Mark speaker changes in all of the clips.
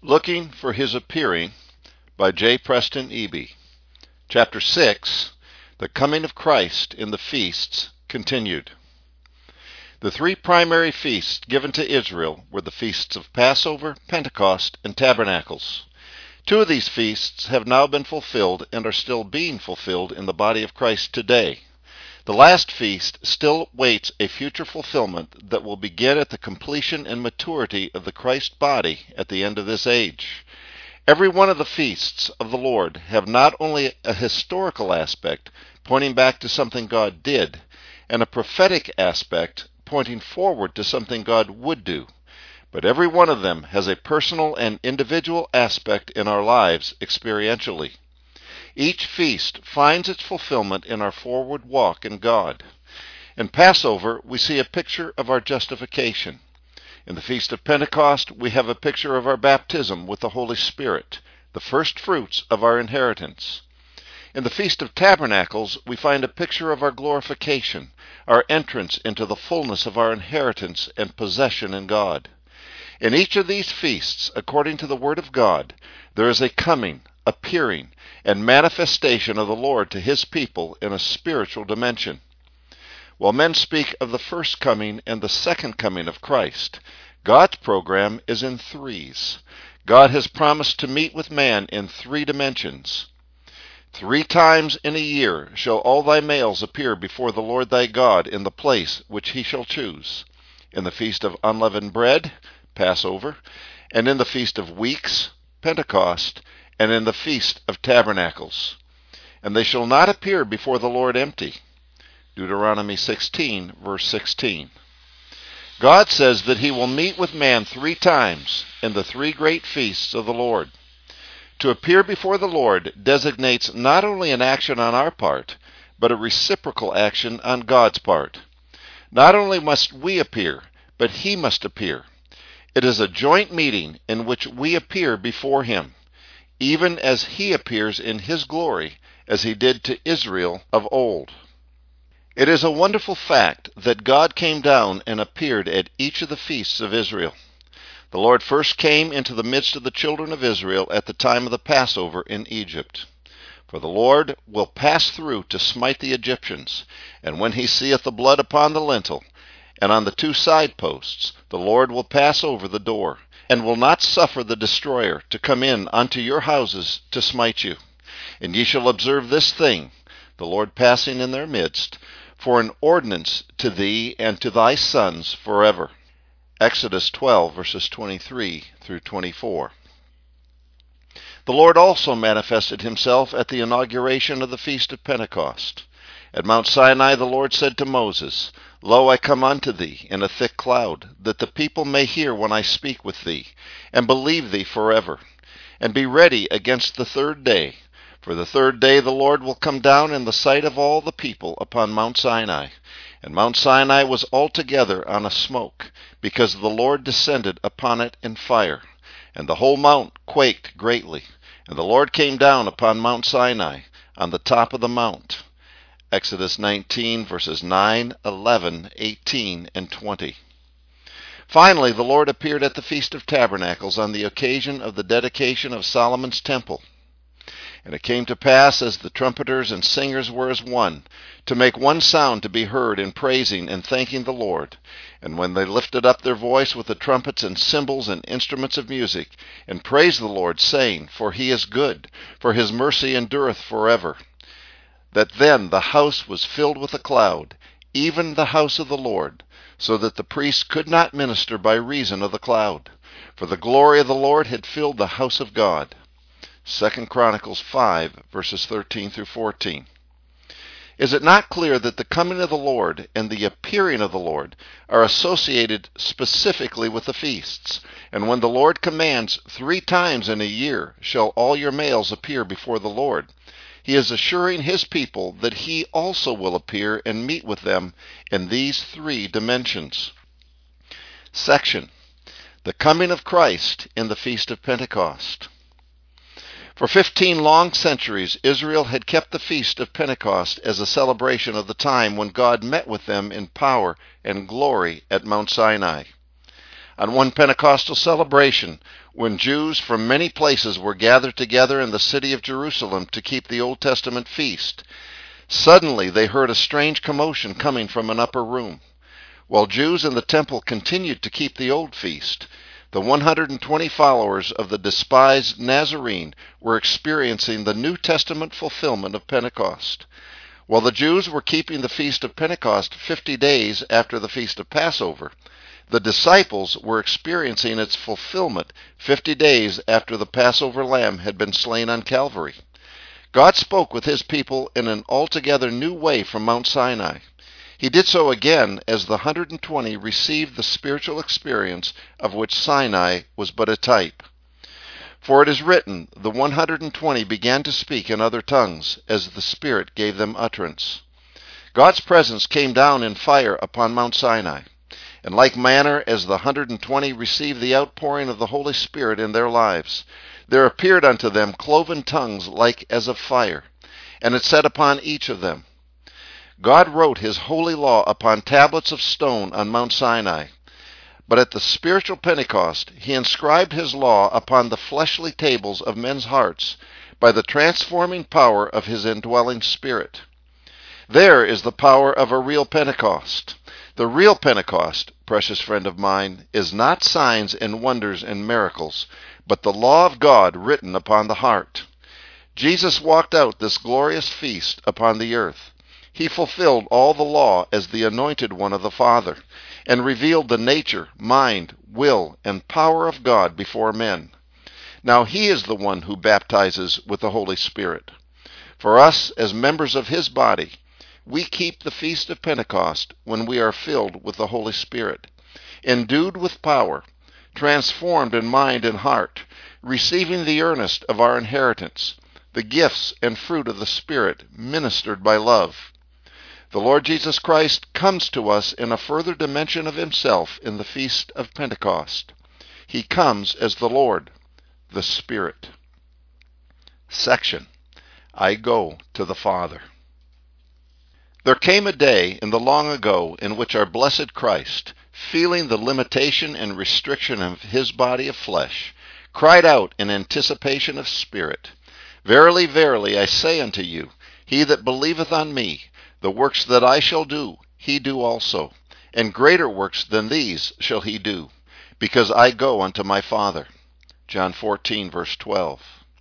Speaker 1: Looking for His Appearing by J. Preston Eby. Chapter 6, The Coming of Christ in the Feasts, continued. The three primary feasts given to Israel were the feasts of Passover, Pentecost, and Tabernacles. Two of these feasts have now been fulfilled and are still being fulfilled in the body of Christ today. The last feast still waits a future fulfillment that will begin at the completion and maturity of the Christ body at the end of this age. Every one of the feasts of the Lord have not only a historical aspect, pointing back to something God did, and a prophetic aspect, pointing forward to something God would do, but every one of them has a personal and individual aspect in our lives experientially. Each feast finds its fulfillment in our forward walk in God. In Passover, we see a picture of our justification. In the Feast of Pentecost, we have a picture of our baptism with the Holy Spirit, the first fruits of our inheritance. In the Feast of Tabernacles, we find a picture of our glorification, our entrance into the fullness of our inheritance and possession in God. In each of these feasts, according to the Word of God, there is a coming, appearing, and manifestation of the Lord to His people in a spiritual dimension. While men speak of the first coming and the second coming of Christ, God's program is in threes. God has promised to meet with man in three dimensions. 3 times in a year shall all thy males appear before the Lord thy God in the place which He shall choose, in the Feast of Unleavened Bread, Passover, and in the Feast of Weeks, Pentecost, and in the Feast of Tabernacles. And they shall not appear before the Lord empty. Deuteronomy 16, verse 16. God says that He will meet with man 3 times in the 3 great feasts of the Lord. To appear before the Lord designates not only an action on our part, but a reciprocal action on God's part. Not only must we appear, but He must appear. It is a joint meeting in which we appear before Him, even as He appears in His glory, as He did to Israel of old. It is a wonderful fact that God came down and appeared at each of the feasts of Israel. The Lord first came into the midst of the children of Israel at the time of the Passover in Egypt. For the Lord will pass through to smite the Egyptians, and when He seeth the blood upon the lintel, and on the 2 side posts, the Lord will pass over the door, and will not suffer the destroyer to come in unto your houses to smite you. And ye shall observe this thing, the Lord passing in their midst, for an ordinance to thee and to thy sons forever. Exodus 12, verses 23 through 24. The Lord also manifested Himself at the inauguration of the Feast of Pentecost. At Mount Sinai the Lord said to Moses, Lo, I come unto thee in a thick cloud, that the people may hear when I speak with thee, and believe thee forever. And be ready against the 3rd day. For the 3rd day the Lord will come down in the sight of all the people upon Mount Sinai. And Mount Sinai was altogether on a smoke, because the Lord descended upon it in fire. And the whole mount quaked greatly. And the Lord came down upon Mount Sinai, on the top of the mount. Exodus 19, verses 9, 11, 18, and 20. Finally, the Lord appeared at the Feast of Tabernacles on the occasion of the dedication of Solomon's temple. And it came to pass, as the trumpeters and singers were as one, to make one sound to be heard in praising and thanking the Lord. And when they lifted up their voice with the trumpets and cymbals and instruments of music, and praised the Lord, saying, For He is good, for His mercy endureth forever. That then the house was filled with a cloud, even the house of the Lord, so that the priests could not minister by reason of the cloud. For the glory of the Lord had filled the house of God. 2 Chronicles 5, verses 13 through 14. Is it not clear that the coming of the Lord and the appearing of the Lord are associated specifically with the feasts? And when the Lord commands 3 times in a year shall all your males appear before the Lord, He is assuring His people that He also will appear and meet with them in these 3 dimensions. Section: The Coming of Christ in the Feast of Pentecost. For 15 long centuries, Israel had kept the Feast of Pentecost as a celebration of the time when God met with them in power and glory at Mount Sinai. On one Pentecostal celebration, when Jews from many places were gathered together in the city of Jerusalem to keep the Old Testament feast. Suddenly they heard a strange commotion coming from an upper room. While Jews in the temple continued to keep the old feast, the 120 followers of the despised Nazarene were experiencing the New Testament fulfillment of Pentecost. While the Jews were keeping the Feast of Pentecost 50 days after the Feast of Passover, the disciples were experiencing its fulfillment 50 days after the Passover lamb had been slain on Calvary. God spoke with his people in an altogether new way from Mount Sinai. He did so again as the 120 received the spiritual experience of which Sinai was but a type. For it is written, the 120 began to speak in other tongues, as the Spirit gave them utterance. God's presence came down in fire upon Mount Sinai. In like manner as the 120 received the outpouring of the Holy Spirit in their lives, there appeared unto them cloven tongues like as of fire, and it sat upon each of them. God wrote his holy law upon tablets of stone on Mount Sinai. But at the spiritual Pentecost, he inscribed his law upon the fleshly tables of men's hearts by the transforming power of his indwelling Spirit. There is the power of a real Pentecost. The real Pentecost, precious friend of mine, is not signs and wonders and miracles, but the law of God written upon the heart. Jesus walked out this glorious feast upon the earth. He fulfilled all the law as the anointed one of the Father, and revealed the nature, mind, will, and power of God before men. Now he is the one who baptizes with the Holy Spirit. For us, as members of his body, we keep the Feast of Pentecost when we are filled with the Holy Spirit, endued with power, transformed in mind and heart, receiving the earnest of our inheritance, the gifts and fruit of the Spirit ministered by love. The Lord Jesus Christ comes to us in a further dimension of himself in the Feast of Pentecost. He comes as the Lord, the Spirit. Section: I go to the Father. There came a day in the long ago in which our blessed Christ, feeling the limitation and restriction of his body of flesh, cried out in anticipation of spirit, Verily, verily, I say unto you, he that believeth on me, the works that I shall do, he do also, and greater works than these shall he do, because I go unto my Father. John 14, verse 12.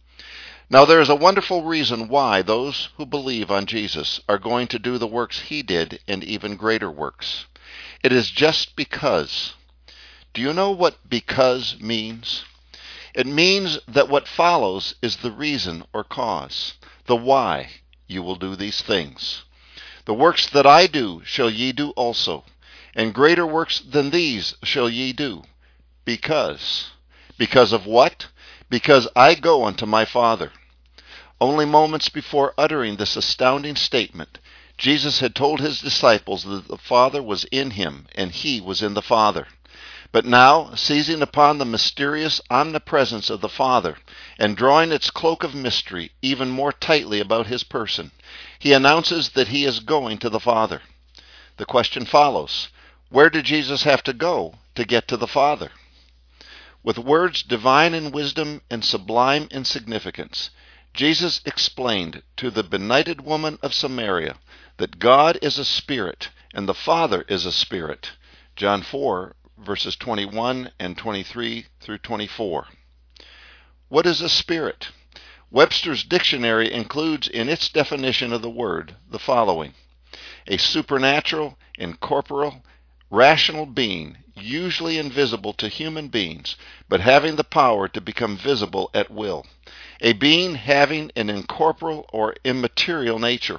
Speaker 1: Now there is a wonderful reason why those who believe on Jesus are going to do the works he did and even greater works. It is just because. Do you know what because means? It means that what follows is the reason or cause, the why you will do these things. The works that I do shall ye do also, and greater works than these shall ye do. Because. Because of what? Because I go unto my Father. Only moments before uttering this astounding statement, Jesus had told his disciples that the Father was in him and he was in the Father. But now, seizing upon the mysterious omnipresence of the Father and drawing its cloak of mystery even more tightly about his person, he announces that he is going to the Father. The question follows, where did Jesus have to go to get to the Father? With words divine in wisdom and sublime in significance, Jesus explained to the benighted woman of Samaria that God is a spirit and the Father is a spirit. John 4, verses 21 and 23 through 24. What is a spirit? Webster's dictionary includes in its definition of the word the following: a supernatural, incorporeal, rational being, usually invisible to human beings, but having the power to become visible at will. A being having an incorporeal or immaterial nature.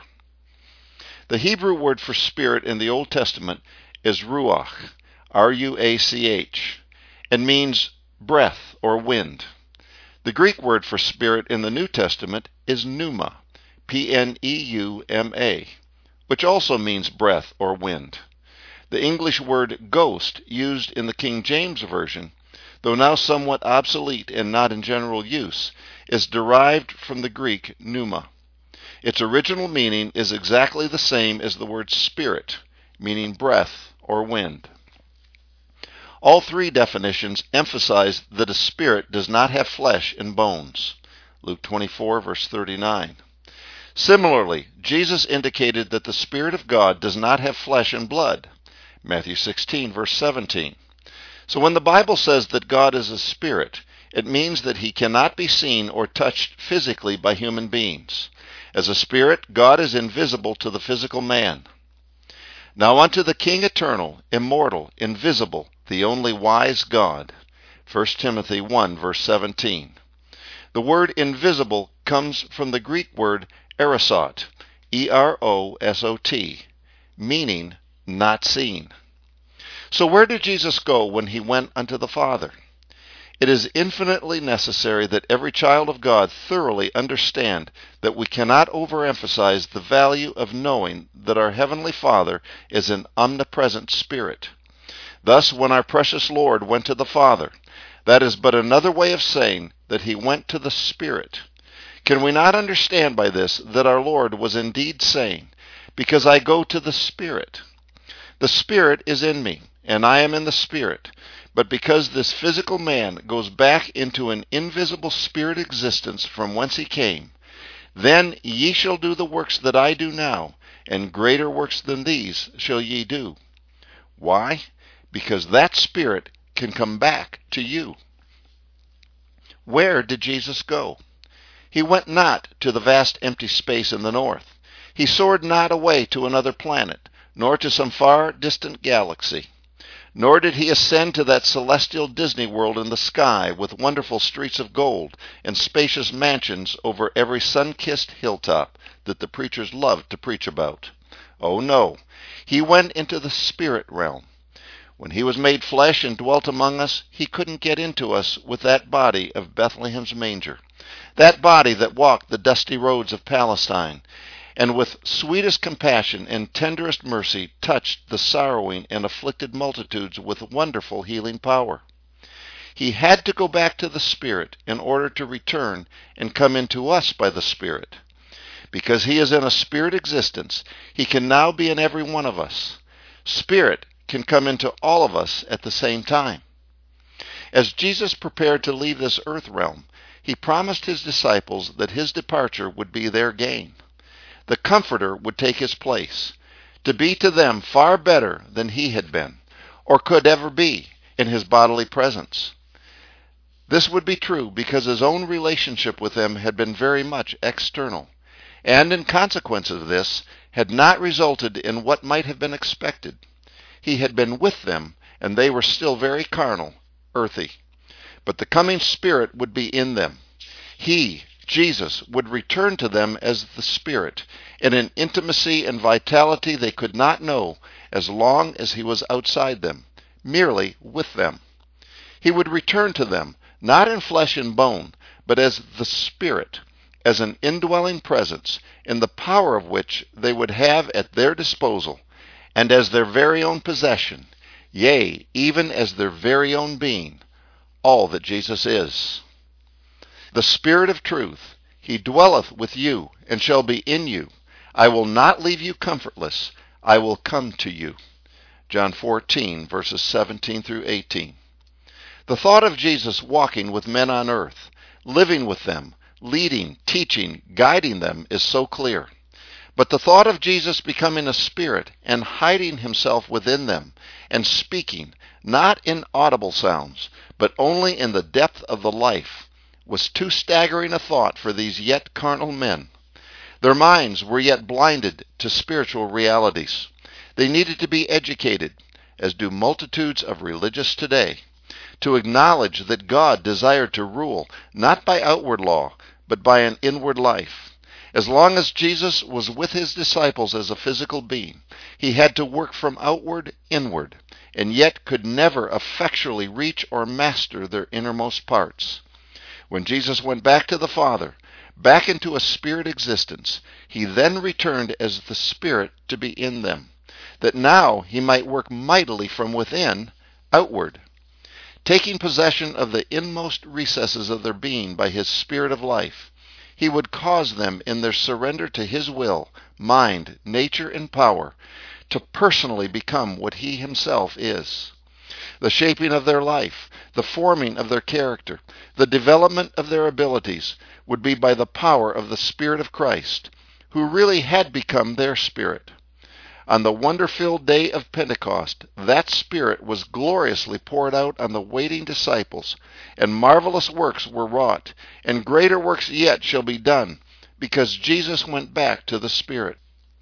Speaker 1: The Hebrew word for spirit in the Old Testament is ruach, R-U-A-C-H, and means breath or wind. The Greek word for spirit in the New Testament is pneuma, P-N-E-U-M-A, which also means breath or wind. The English word ghost, used in the King James Version, though now somewhat obsolete and not in general use, is derived from the Greek pneuma. Its original meaning is exactly the same as the word spirit, meaning breath or wind. All three definitions emphasize that a spirit does not have flesh and bones. Luke 24, verse 39. Similarly, Jesus indicated that the Spirit of God does not have flesh and blood. Matthew 16, verse 17. So when the Bible says that God is a spirit, it means that he cannot be seen or touched physically by human beings. As a spirit, God is invisible to the physical man. Now unto the King eternal, immortal, invisible, the only wise God. 1 Timothy 1, verse 17. The word invisible comes from the Greek word erosot, E-R-O-S-O-T, meaning not seen. So where did Jesus go when he went unto the Father? It is infinitely necessary that every child of God thoroughly understand that we cannot overemphasize the value of knowing that our Heavenly Father is an omnipresent Spirit. Thus, when our precious Lord went to the Father, that is but another way of saying that he went to the Spirit. Can we not understand by this that our Lord was indeed saying, "Because I go to the Spirit. The Spirit is in me, and I am in the Spirit. But because this physical man goes back into an invisible spirit existence from whence he came, then ye shall do the works that I do now, and greater works than these shall ye do." Why? Because that spirit can come back to you. Where did Jesus go? He went not to the vast empty space in the north. He soared not away to another planet, nor to some far distant galaxy. Nor did he ascend to that celestial Disney World in the sky with wonderful streets of gold and spacious mansions over every sun-kissed hilltop that the preachers loved to preach about. Oh no, he went into the spirit realm. When he was made flesh and dwelt among us, he couldn't get into us with that body of Bethlehem's manger, that body that walked the dusty roads of Palestine, and with sweetest compassion and tenderest mercy touched the sorrowing and afflicted multitudes with wonderful healing power. He had to go back to the Spirit in order to return and come into us by the Spirit. Because he is in a spirit existence, he can now be in every one of us. Spirit can come into all of us at the same time. As Jesus prepared to leave this earth realm, he promised his disciples that his departure would be their gain. The Comforter would take his place, to be to them far better than he had been, or could ever be, in his bodily presence. This would be true because his own relationship with them had been very much external, and in consequence of this, had not resulted in what might have been expected. He had been with them, and they were still very carnal, earthy. But the coming Spirit would be in them. He, Jesus, would return to them as the Spirit, in an intimacy and vitality they could not know as long as he was outside them, merely with them. He would return to them, not in flesh and bone, but as the Spirit, as an indwelling presence, in the power of which they would have at their disposal, and as their very own possession, yea, even as their very own being, all that Jesus is. The Spirit of truth, he dwelleth with you, and shall be in you. I will not leave you comfortless. I will come to you. John 14, verses 17 through 18. The thought of Jesus walking with men on earth, living with them, leading, teaching, guiding them is so clear. But the thought of Jesus becoming a spirit and hiding himself within them and speaking, not in audible sounds, but only in the depth of the life, was too staggering a thought for these yet carnal men. Their minds were yet blinded to spiritual realities. They needed to be educated, as do multitudes of religious today, to acknowledge that God desired to rule not by outward law, but by an inward life. As long as Jesus was with his disciples as a physical being, he had to work from outward inward, and yet could never effectually reach or master their innermost parts. When Jesus went back to the Father, back into a spirit existence, he then returned as the Spirit to be in them, that now he might work mightily from within, outward, taking possession of the inmost recesses of their being by his Spirit of life. He would cause them in their surrender to his will, mind, nature, and power, to personally become what he himself is. the shaping of their life, the forming of their character, the development of their abilities would be by the power of the Spirit of Christ, who really had become their Spirit. On the wonder-filled day of Pentecost, that Spirit was gloriously poured out on the waiting disciples, and marvelous works were wrought, and greater works yet shall be done, because Jesus went back to the Spirit.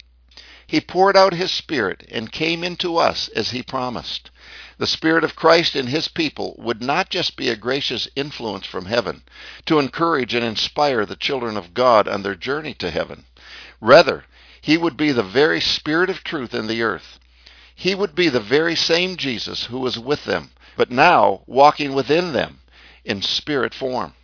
Speaker 1: He poured out His Spirit and came into us as He promised. The Spirit of Christ in His people would not just be a gracious influence from heaven to encourage and inspire the children of God on their journey to heaven. Rather, He would be the very Spirit of truth in the earth. He would be the very same Jesus who was with them, but now walking within them in spirit form.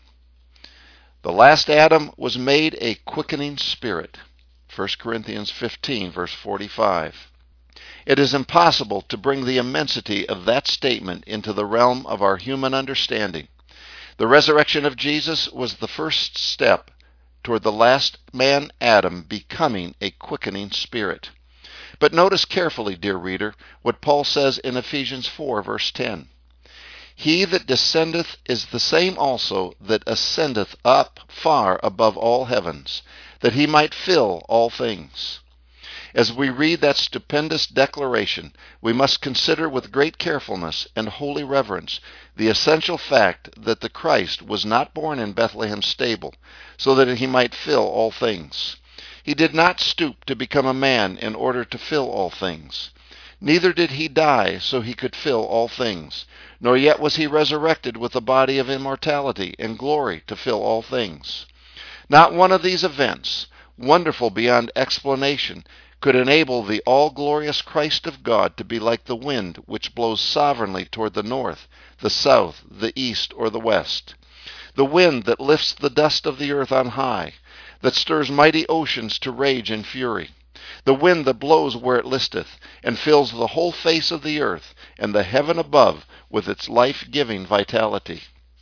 Speaker 1: The last Adam was made a quickening spirit. 1 Corinthians 15, verse 45. It is impossible to bring the immensity of that statement into the realm of our human understanding. The resurrection of Jesus was the first step toward the last man, Adam, becoming a quickening spirit. But notice carefully, dear reader, what Paul says in Ephesians 4, verse 10. He that descendeth is the same also that ascendeth up far above all heavens, that he might fill all things. As we read that stupendous declaration, we must consider with great carefulness and holy reverence the essential fact that the Christ was not born in Bethlehem's stable, so that he might fill all things. He did not stoop to become a man in order to fill all things. Neither did he die so he could fill all things, nor yet was he resurrected with a body of immortality and glory to fill all things. Not one of these events, wonderful beyond explanation, could enable the all-glorious Christ of God to be like the wind which blows sovereignly toward the north, the south, the east, or the west. The wind that lifts the dust of the earth on high, that stirs mighty oceans to rage and fury. The wind that blows where it listeth, and fills the whole face of the earth and the heaven above with its life-giving vitality.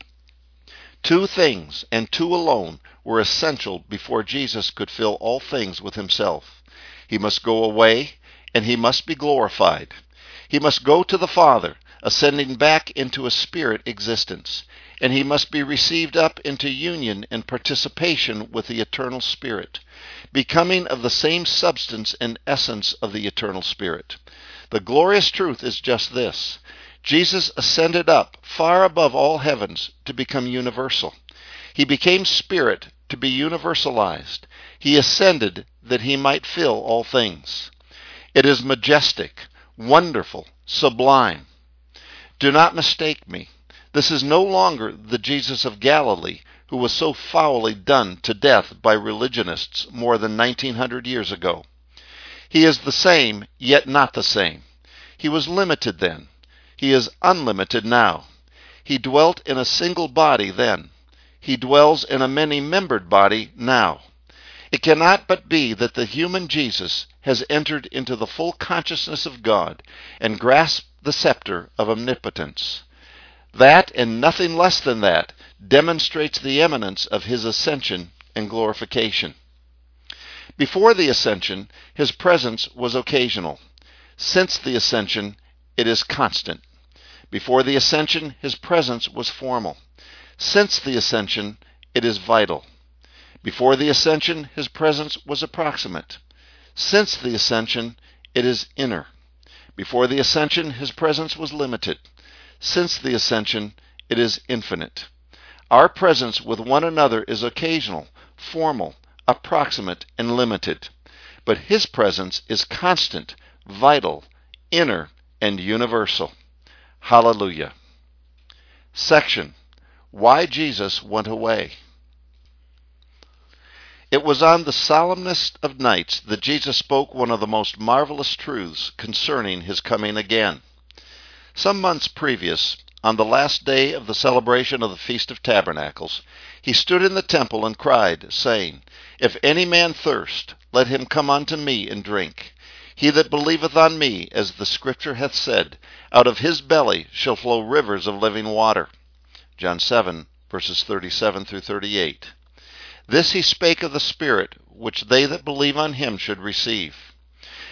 Speaker 1: Two things, and two alone, were essential before Jesus could fill all things with himself. He must go away, and he must be glorified. He must go to the Father, ascending back into a spirit existence, and he must be received up into union and participation with the eternal Spirit, becoming of the same substance and essence of the eternal Spirit. The glorious truth is just this. Jesus ascended up far above all heavens to become universal. He became Spirit to be universalized. He ascended that he might fill all things. It is majestic, wonderful, sublime. Do not mistake me. This is no longer the Jesus of Galilee who was so foully done to death by religionists more than 1900 years ago. He is the same, yet not the same. He was limited then. He is unlimited now. He dwelt in a single body then. He dwells in a many-membered body now. It cannot but be that the human Jesus has entered into the full consciousness of God and grasped the scepter of omnipotence. That, and nothing less than that, demonstrates the imminence of his ascension and glorification. Before the ascension, his presence was occasional. Since the ascension, it is constant. Before the ascension, his presence was formal. Since the ascension, it is vital. Before the ascension, his presence was approximate. Since the ascension, it is inner. Before the ascension, his presence was limited. Since the ascension, it is infinite. Our presence with one another is occasional, formal, approximate, and limited. But his presence is constant, vital, inner, and universal. Hallelujah. Section: Why Jesus Went Away. It was on the solemnest of nights that Jesus spoke one of the most marvelous truths concerning his coming again. Some months previous, on the last day of the celebration of the Feast of Tabernacles, he stood in the temple and cried, saying, If any man thirst, let him come unto me and drink. He that believeth on me, as the Scripture hath said, out of his belly shall flow rivers of living water. John 7, verses 37 through 38. This he spake of the Spirit, which they that believe on him should receive.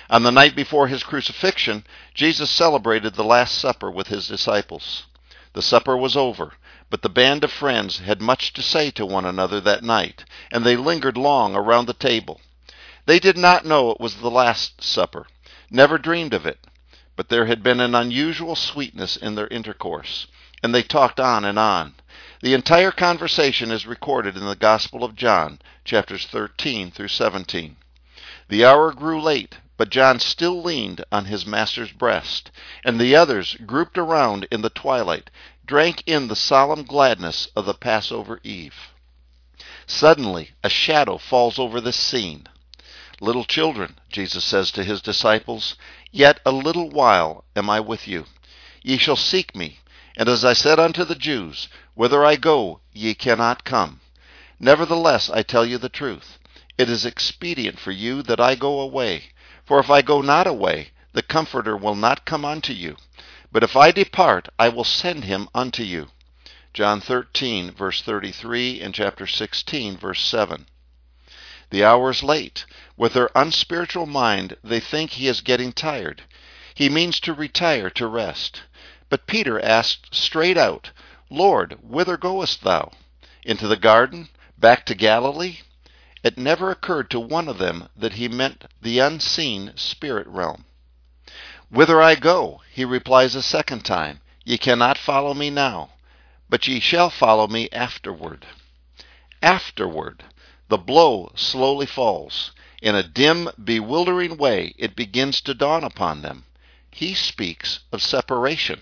Speaker 1: On the night before his crucifixion, Jesus celebrated the Last Supper with his disciples. The supper was over, but the band of friends had much to say to one another that night, and they lingered long around the table. They did not know it was the Last Supper, never dreamed of it, but there had been an unusual sweetness in their intercourse, and they talked on and on. The entire conversation is recorded in the Gospel of John, chapters 13 through 17. The hour grew late, but John still leaned on his master's breast, and the others, grouped around in the twilight, drank in the solemn gladness of the Passover Eve. Suddenly, a shadow falls over this scene. "Little children," Jesus says to his disciples, "yet a little while am I with you. Ye shall seek me, and as I said unto the Jews, whither I go, ye cannot come. Nevertheless, I tell you the truth. It is expedient for you that I go away. For if I go not away, the Comforter will not come unto you. But if I depart, I will send him unto you." John 13, verse 33, and chapter 16, verse 7. The hour is late. With their unspiritual mind, they think he is getting tired. He means to retire to rest. But Peter asked straight out, "Lord, whither goest thou? Into the garden? Back to Galilee?" It never occurred to one of them that he meant the unseen spirit realm. "Whither I go," he replies a second time, "ye cannot follow me now, but ye shall follow me afterward." Afterward. The blow slowly falls. In a dim, bewildering way, it begins to dawn upon them. He speaks of separation.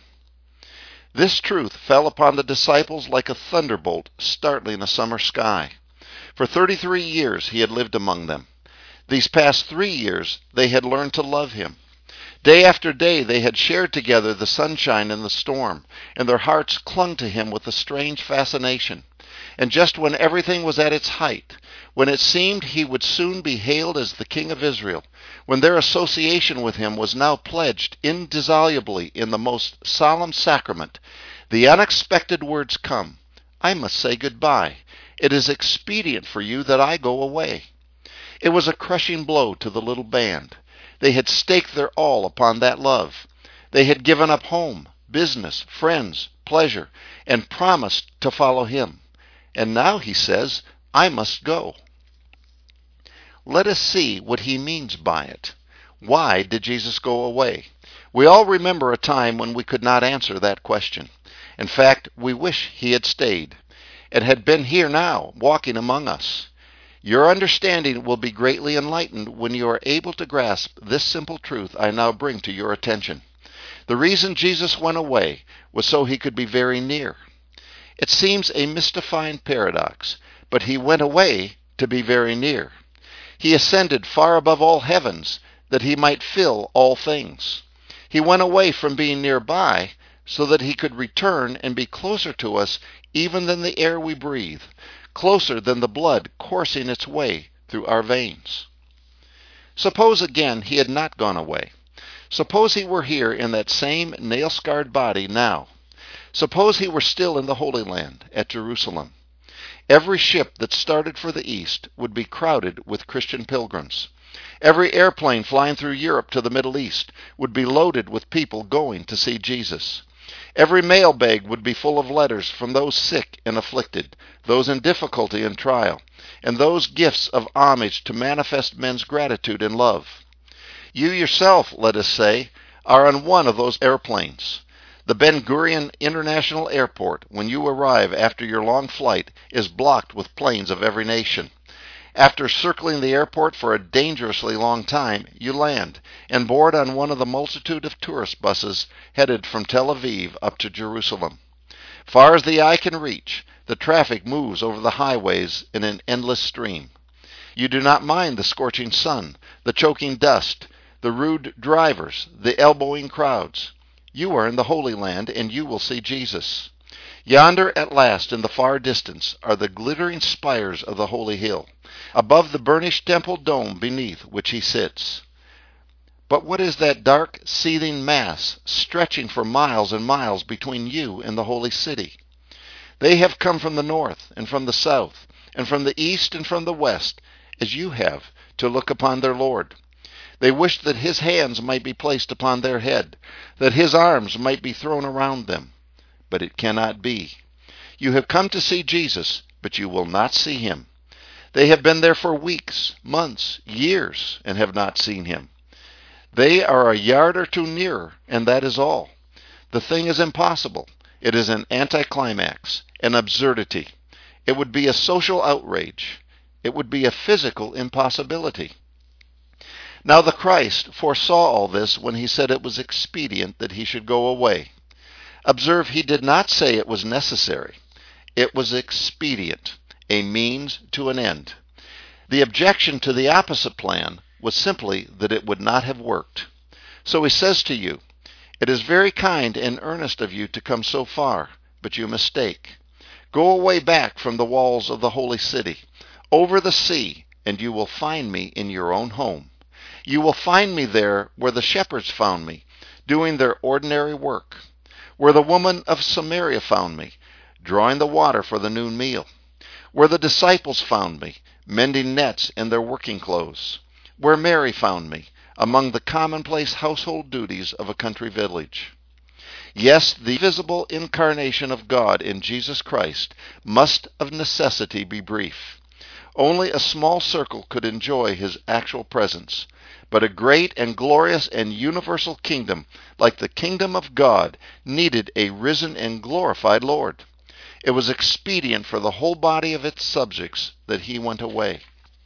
Speaker 1: This truth fell upon the disciples like a thunderbolt startling a summer sky. For 33 years he had lived among them. These past 3 years they had learned to love him. Day after day they had shared together the sunshine and the storm, and their hearts clung to him with a strange fascination. And just when everything was at its height, when it seemed he would soon be hailed as the King of Israel, when their association with him was now pledged indissolubly in the most solemn sacrament, the unexpected words come, "I must say goodbye. It is expedient for you that I go away." It was a crushing blow to the little band. They had staked their all upon that love. They had given up home, business, friends, pleasure, and promised to follow him. And now he says, "I must go." Let us see what he means by it. Why did Jesus go away? We all remember a time when we could not answer that question. In fact, we wish he had stayed and had been here now, walking among us. Your understanding will be greatly enlightened when you are able to grasp this simple truth I now bring to your attention. The reason Jesus went away was so he could be very near. It seems a mystifying paradox, but he went away to be very near. He ascended far above all heavens that he might fill all things. He went away from being nearby so that he could return and be closer to us even than the air we breathe, closer than the blood coursing its way through our veins. Suppose again he had not gone away. Suppose he were here in that same nail-scarred body now. Suppose he were still in the Holy Land at Jerusalem. Every ship that started for the east would be crowded with Christian pilgrims. Every airplane flying through Europe to the Middle East would be loaded with people going to see Jesus. Every mailbag would be full of letters from those sick and afflicted, those in difficulty and trial, and those gifts of homage to manifest men's gratitude and love. You yourself, let us say, are on one of those airplanes. The Ben Gurion International Airport, when you arrive after your long flight, is blocked with planes of every nation. After circling the airport for a dangerously long time, you land and board on one of the multitude of tourist buses headed from Tel Aviv up to Jerusalem. Far as the eye can reach, the traffic moves over the highways in an endless stream. You do not mind the scorching sun, the choking dust, the rude drivers, the elbowing crowds. You are in the Holy Land, and you will see Jesus. Yonder at last in the far distance are the glittering spires of the Holy Hill, above the burnished temple dome beneath which he sits. But what is that dark, seething mass stretching for miles and miles between you and the holy city? They have come from the north and from the south, and from the east and from the west, as you have, to look upon their Lord. They wished that his hands might be placed upon their head, that his arms might be thrown around them. But it cannot be. You have come to see Jesus, but you will not see him. They have been there for weeks, months, years, and have not seen him. They are a yard or two nearer, and that is all. The thing is impossible. It is an anticlimax, an absurdity. It would be a social outrage. It would be a physical impossibility. Now the Christ foresaw all this when he said it was expedient that he should go away. Observe, he did not say it was necessary. It was expedient, a means to an end. The objection to the opposite plan was simply that it would not have worked. So he says to you, "It is very kind and earnest of you to come so far, but you mistake. Go away back from the walls of the holy city, over the sea, and you will find me in your own home. You will find me there where the shepherds found me, doing their ordinary work, where the woman of Samaria found me, drawing the water for the noon meal, where the disciples found me, mending nets in their working clothes, where Mary found me, among the commonplace household duties of a country village." Yes, the visible incarnation of God in Jesus Christ must of necessity be brief. Only a small circle could enjoy his actual presence. But a great and glorious and universal kingdom, like the kingdom of God, needed a risen and glorified Lord. It was expedient for the whole body of its subjects that he went away.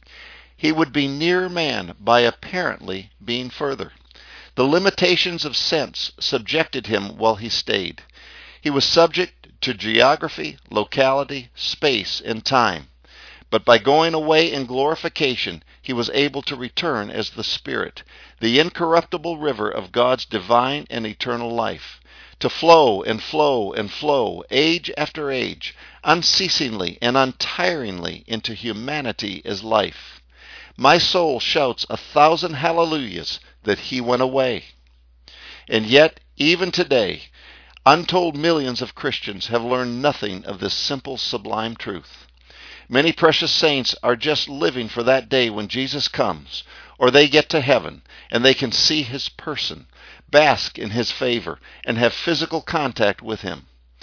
Speaker 1: He would be near man by apparently being further. The limitations of sense subjected him while he stayed. He was subject to geography, locality, space, and time. But by going away in glorification, he was able to return as the Spirit, the incorruptible river of God's divine and eternal life, to flow and flow and flow, age after age, unceasingly and untiringly into humanity as life. My soul shouts 1,000 hallelujahs that he went away. And yet, even today, untold millions of Christians have learned nothing of this simple, sublime truth. Many precious saints are just living for that day when Jesus comes, or they get to heaven, and they can see his person, bask in his favor, and have physical contact with him.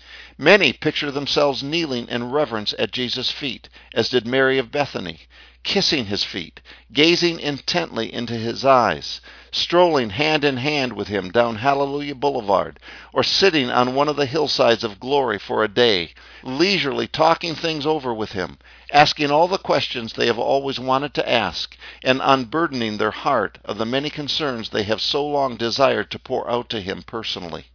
Speaker 1: Many picture themselves kneeling in reverence at Jesus' feet, as did Mary of Bethany, kissing his feet, gazing intently into his eyes, strolling hand in hand with him down Hallelujah Boulevard, or sitting on one of the hillsides of glory for a day, leisurely talking things over with him, asking all the questions they have always wanted to ask, and unburdening their heart of the many concerns they have so long desired to pour out to him personally.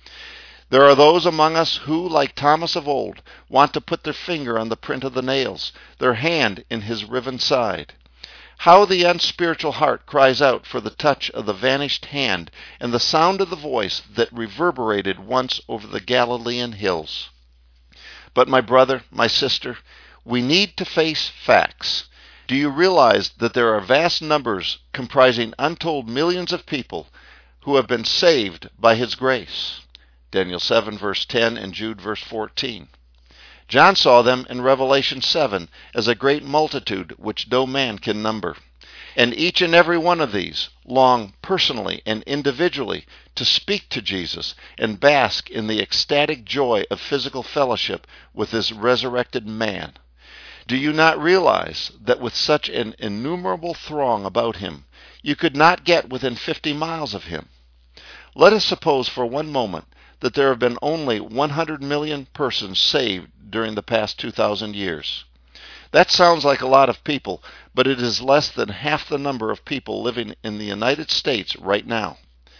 Speaker 1: There are those among us who, like Thomas of old, want to put their finger on the print of the nails, their hand in his riven side. How the unspiritual heart cries out for the touch of the vanished hand and the sound of the voice that reverberated once over the Galilean hills. But my brother, my sister, we need to face facts. Do you realize that there are vast numbers comprising untold millions of people who have been saved by his grace? Daniel 7 verse 10 and Jude verse 14. John saw them in Revelation 7 as a great multitude which no man can number. And each and every one of these long personally and individually to speak to Jesus and bask in the ecstatic joy of physical fellowship with this resurrected man. Do you not realize that with such an innumerable throng about him, you could not get within 50 miles of him? Let us suppose for one moment that there have been only 100 million persons saved during the past 2,000 years. That sounds like a lot of people, but it is less than half the number of people living in the United States right now.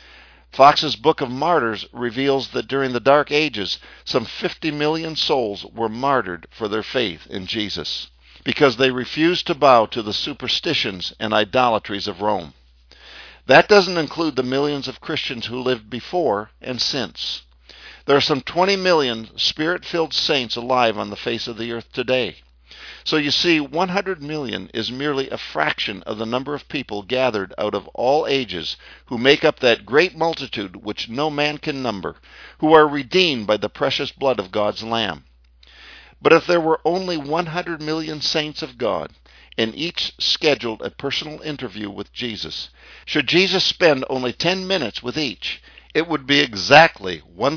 Speaker 1: Fox's Book of Martyrs reveals that during the Dark Ages, some 50 million souls were martyred for their faith in Jesus, because they refused to bow to the superstitions and idolatries of Rome. That doesn't include the millions of Christians who lived before and since. There are some 20 million spirit-filled saints alive on the face of the earth today. So you see, 100 million is merely a fraction of the number of people gathered out of all ages who make up that great multitude which no man can number, who are redeemed by the precious blood of God's Lamb. But if there were only 100 million saints of God, and each scheduled a personal interview with Jesus. Should Jesus spend only 10 minutes with each, it would be exactly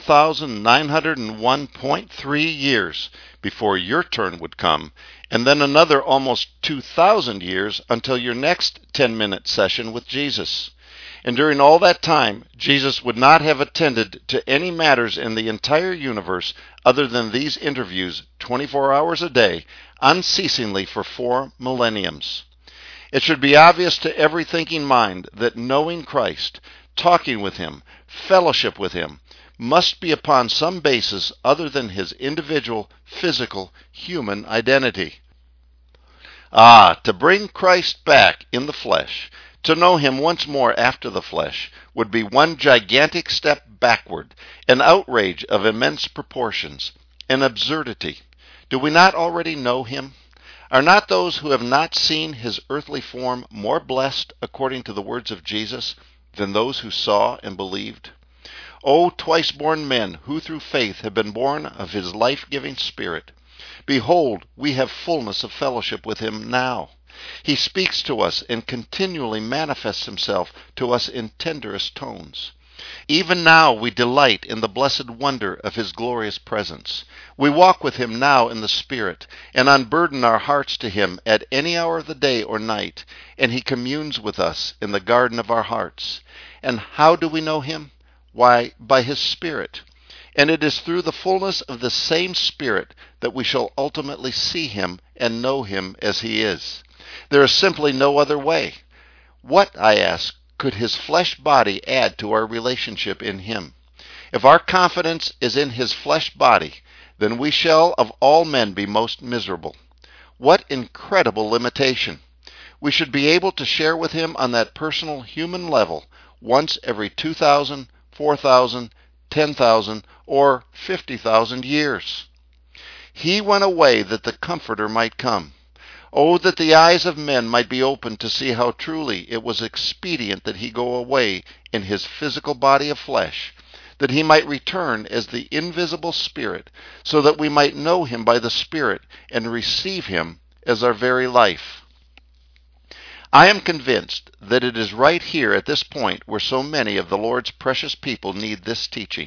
Speaker 1: 1,901.3 years before your turn would come, and then another almost 2,000 years until your next 10-minute session with Jesus. And during all that time, Jesus would not have attended to any matters in the entire universe other than these interviews 24 hours a day, unceasingly for 4 millenniums. It should be obvious to every thinking mind that knowing Christ, talking with Him, fellowship with Him, must be upon some basis other than His individual, physical, human identity. To bring Christ back in the flesh, to know Him once more after the flesh, would be one gigantic step backward, an outrage of immense proportions, an absurdity. Do we not already know Him? Are not those who have not seen His earthly form more blessed, according to the words of Jesus, than those who saw and believed? O twice-born men, who through faith have been born of His life-giving Spirit, behold, we have fullness of fellowship with Him now. He speaks to us and continually manifests Himself to us in tenderest tones. Even now we delight in the blessed wonder of His glorious presence. We walk with Him now in the Spirit, and unburden our hearts to Him at any hour of the day or night, and He communes with us in the garden of our hearts. And how do we know Him? Why, by His Spirit. And it is through the fullness of the same Spirit that we shall ultimately see Him and know Him as He is. There is simply no other way. What, I ask, could His flesh body add to our relationship in Him? If our confidence is in His flesh body, then we shall of all men be most miserable. What incredible limitation! We should be able to share with Him on that personal human level once every 2,000, 4,000, 10,000, or 50,000 years. He went away that the Comforter might come. Oh, that the eyes of men might be opened to see how truly it was expedient that He go away in His physical body of flesh, that He might return as the invisible Spirit, so that we might know Him by the Spirit and receive Him as our very life. I am convinced that it is right here at this point where so many of the Lord's precious people need this teaching.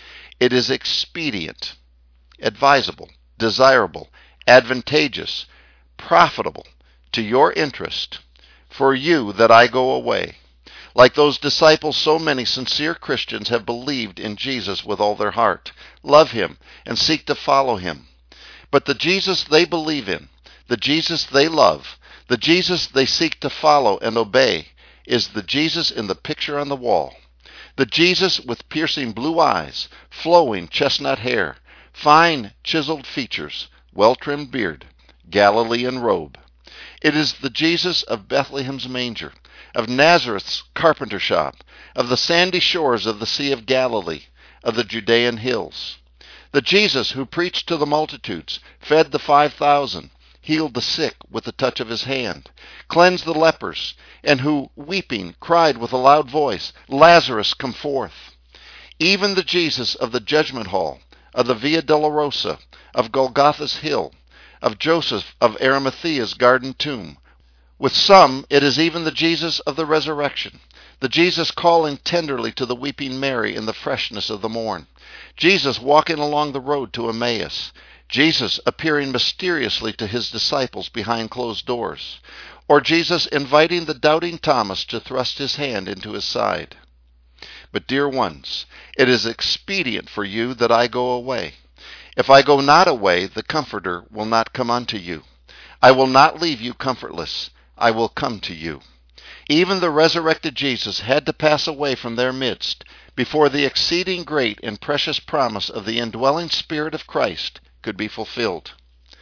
Speaker 1: It is expedient, advisable, desirable, advantageous, profitable to your interest, for you that I go away. Like those disciples, so many sincere Christians have believed in Jesus with all their heart, love Him, and seek to follow Him. But the Jesus they believe in, the Jesus they love, the Jesus they seek to follow and obey, is the Jesus in the picture on the wall. The Jesus with piercing blue eyes, flowing chestnut hair, fine chiseled features, well-trimmed beard, Galilean robe. It is the Jesus of Bethlehem's manger, of Nazareth's carpenter shop, of the sandy shores of the Sea of Galilee, of the Judean hills. The Jesus who preached to the multitudes, fed the 5,000, healed the sick with the touch of His hand, cleansed the lepers, and who, weeping, cried with a loud voice, Lazarus, come forth. Even the Jesus of the judgment hall, of the Via Dolorosa, of Golgotha's hill, of Joseph of Arimathea's garden tomb. With some, it is even the Jesus of the resurrection, the Jesus calling tenderly to the weeping Mary in the freshness of the morn, Jesus walking along the road to Emmaus, Jesus appearing mysteriously to His disciples behind closed doors, or Jesus inviting the doubting Thomas to thrust his hand into His side. But, dear ones, it is expedient for you that I go away. If I go not away, the Comforter will not come unto you. I will not leave you comfortless. I will come to you. Even the resurrected Jesus had to pass away from their midst before the exceeding great and precious promise of the indwelling Spirit of Christ could be fulfilled.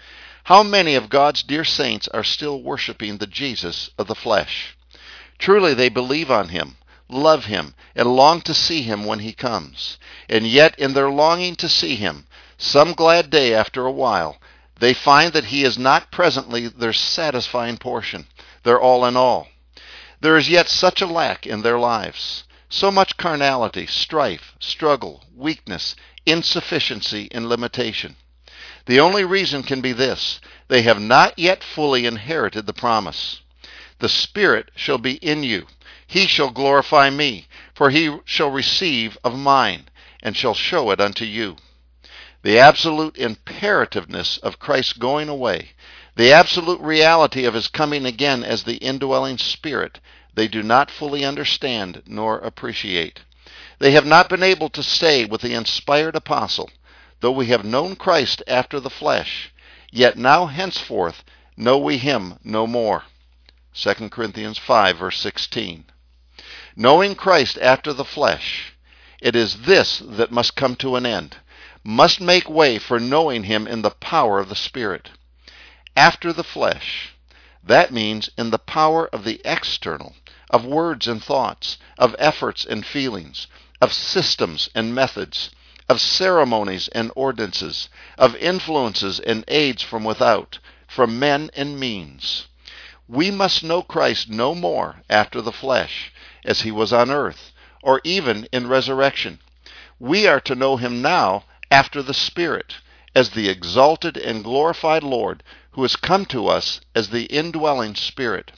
Speaker 1: How many of God's dear saints are still worshiping the Jesus of the flesh? Truly they believe on Him, love Him, and long to see Him when He comes. And yet in their longing to see Him, some glad day after a while, they find that He is not presently their satisfying portion, their all in all. There is yet such a lack in their lives, so much carnality, strife, struggle, weakness, insufficiency, and limitation. The only reason can be this, they have not yet fully inherited the promise. The Spirit shall be in you. He shall glorify me, for he shall receive of mine, and shall show it unto you. The absolute imperativeness of Christ's going away, the absolute reality of his coming again as the indwelling Spirit, they do not fully understand nor appreciate. They have not been able to say with the inspired apostle, though we have known Christ after the flesh, yet now henceforth know we him no more. 2 Corinthians 5, verse 16. Knowing Christ after the flesh, it is this that must come to an end, must make way for knowing him in the power of the Spirit. After the flesh, that means in the power of the external, of words and thoughts, of efforts and feelings, of systems and methods, of ceremonies and ordinances, of influences and aids from without, from men and means. We must know Christ no more after the flesh, as he was on earth, or even in resurrection. We are to know him now after the Spirit, as the exalted and glorified Lord who has come to us as the indwelling Spirit.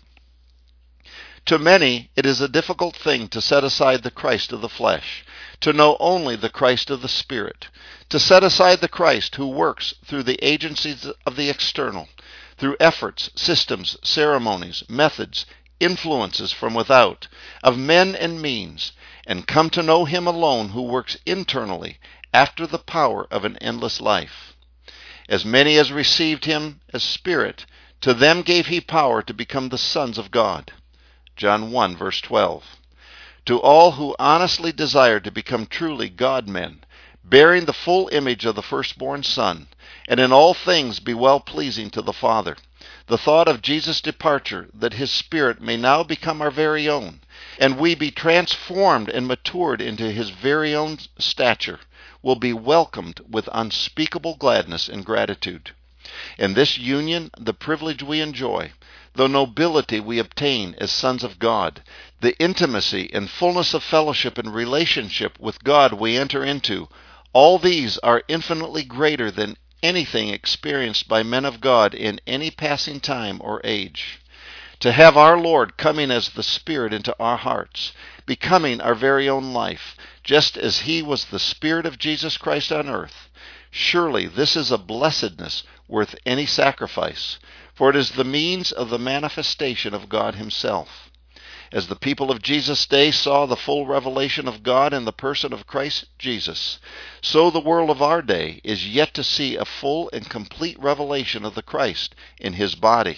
Speaker 1: To many, it is a difficult thing to set aside the Christ of the flesh, to know only the Christ of the Spirit, to set aside the Christ who works through the agencies of the external, through efforts, systems, ceremonies, methods, influences from without, of men and means, and come to know him alone who works internally after the power of an endless life. As many as received him as Spirit, to them gave he power to become the sons of God. John 1, verse 12. To all who honestly desire to become truly God-men, bearing the full image of the firstborn Son, and in all things be well-pleasing to the Father, the thought of Jesus' departure, that his Spirit may now become our very own, and we be transformed and matured into his very own stature, will be welcomed with unspeakable gladness and gratitude. In this union, the privilege we enjoy, the nobility we obtain as sons of God, the intimacy and fullness of fellowship and relationship with God we enter into, all these are infinitely greater than anything experienced by men of God in any passing time or age. To have our Lord coming as the Spirit into our hearts, becoming our very own life, just as he was the Spirit of Jesus Christ on earth, surely this is a blessedness worth any sacrifice, for it is the means of the manifestation of God himself. As the people of Jesus' day saw the full revelation of God in the person of Christ Jesus, so the world of our day is yet to see a full and complete revelation of the Christ in his body.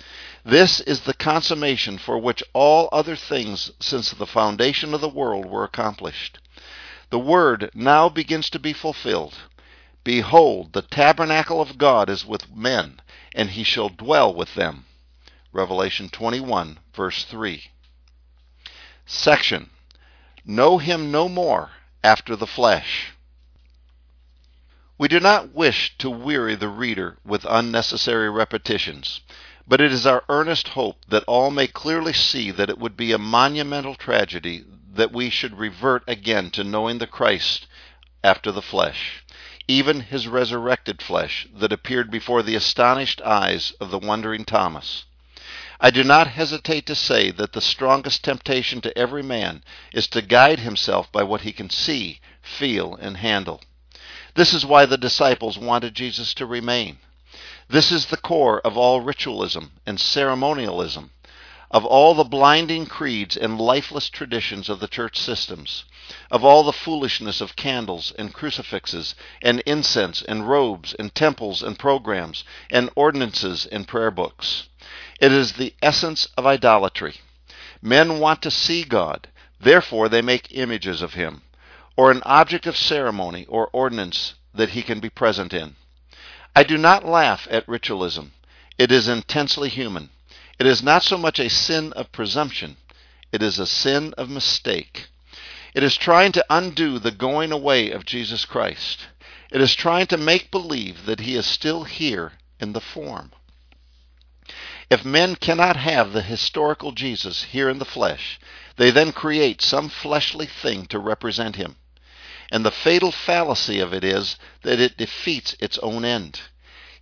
Speaker 1: This is the consummation for which all other things since the foundation of the world were accomplished. The word now begins to be fulfilled. Behold, the tabernacle of God is with men, and he shall dwell with them. Revelation 21, verse 3. Section. Know him no more after the flesh. We do not wish to weary the reader with unnecessary repetitions, but it is our earnest hope that all may clearly see that it would be a monumental tragedy that we should revert again to knowing the Christ after the flesh, even his resurrected flesh that appeared before the astonished eyes of the wondering Thomas. I do not hesitate to say that the strongest temptation to every man is to guide himself by what he can see, feel, and handle. This is why the disciples wanted Jesus to remain. This is the core of all ritualism and ceremonialism, of all the blinding creeds and lifeless traditions of the church systems, of all the foolishness of candles and crucifixes and incense and robes and temples and programs and ordinances and prayer books. It is the essence of idolatry. Men want to see God, therefore they make images of him, or an object of ceremony or ordinance that he can be present in. I do not laugh at ritualism. It is intensely human. It is not so much a sin of presumption. It is a sin of mistake. It is trying to undo the going away of Jesus Christ. It is trying to make believe that he is still here in the form. If men cannot have the historical Jesus here in the flesh, they then create some fleshly thing to represent him. And the fatal fallacy of it is that it defeats its own end.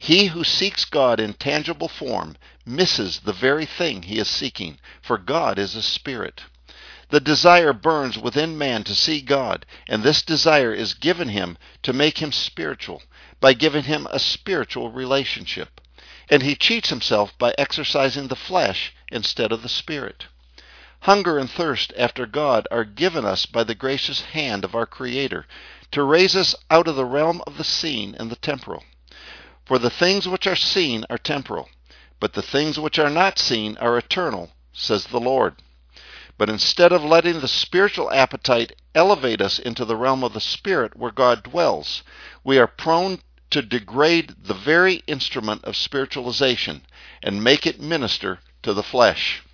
Speaker 1: He who seeks God in tangible form misses the very thing he is seeking, for God is a spirit. The desire burns within man to see God, and this desire is given him to make him spiritual, by giving him a spiritual relationship. And he cheats himself by exercising the flesh instead of the spirit. Hunger and thirst after God are given us by the gracious hand of our Creator to raise us out of the realm of the seen and the temporal. For the things which are seen are temporal, but the things which are not seen are eternal, says the Lord. But instead of letting the spiritual appetite elevate us into the realm of the Spirit where God dwells, we are prone to degrade the very instrument of spiritualization and make it minister to the flesh.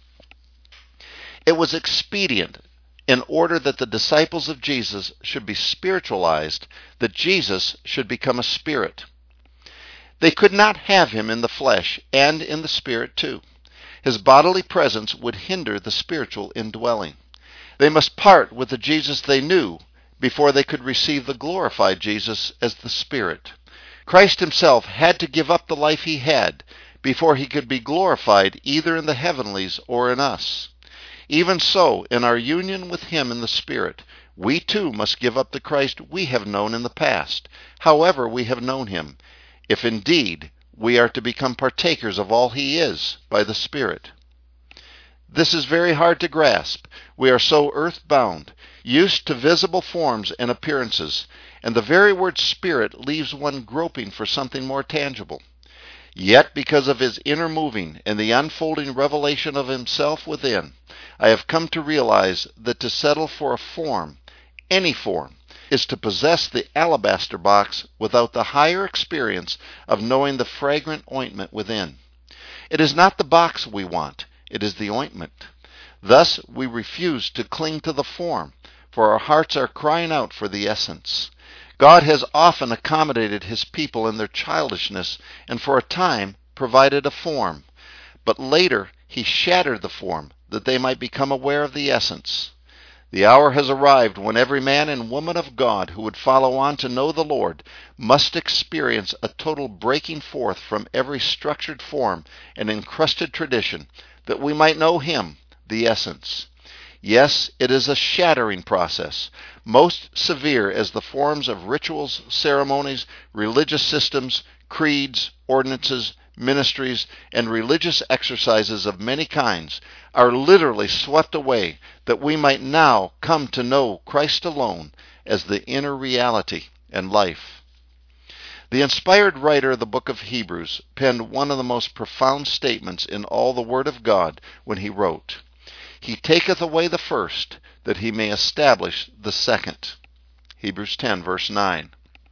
Speaker 1: It was expedient, in order that the disciples of Jesus should be spiritualized, that Jesus should become a spirit. They could not have him in the flesh and in the spirit too. His bodily presence would hinder the spiritual indwelling. They must part with the Jesus they knew before they could receive the glorified Jesus as the Spirit. Christ himself had to give up the life he had before he could be glorified either in the heavenlies or in us. Even so, in our union with him in the Spirit, we too must give up the Christ we have known in the past, however we have known him, if indeed we are to become partakers of all he is by the Spirit. This is very hard to grasp. We are so earth-bound, used to visible forms and appearances, and the very word Spirit leaves one groping for something more tangible. Yet, because of his inner moving and the unfolding revelation of himself within, I have come to realize that to settle for a form, any form, is to possess the alabaster box without the higher experience of knowing the fragrant ointment within. It is not the box we want, it is the ointment. Thus we refuse to cling to the form, for our hearts are crying out for the essence. God has often accommodated his people in their childishness and for a time provided a form, but later he shattered the form that they might become aware of the essence. The hour has arrived when every man and woman of God who would follow on to know the Lord must experience a total breaking forth from every structured form and encrusted tradition, that we might know him, the essence. Yes, it is a shattering process, most severe as the forms of rituals, ceremonies, religious systems, creeds, ordinances, ministries, and religious exercises of many kinds are literally swept away, that we might now come to know Christ alone as the inner reality and life. The inspired writer of the book of Hebrews penned one of the most profound statements in all the Word of God when he wrote, "He taketh away the first, that he may establish the second." Hebrews 10, verse 9.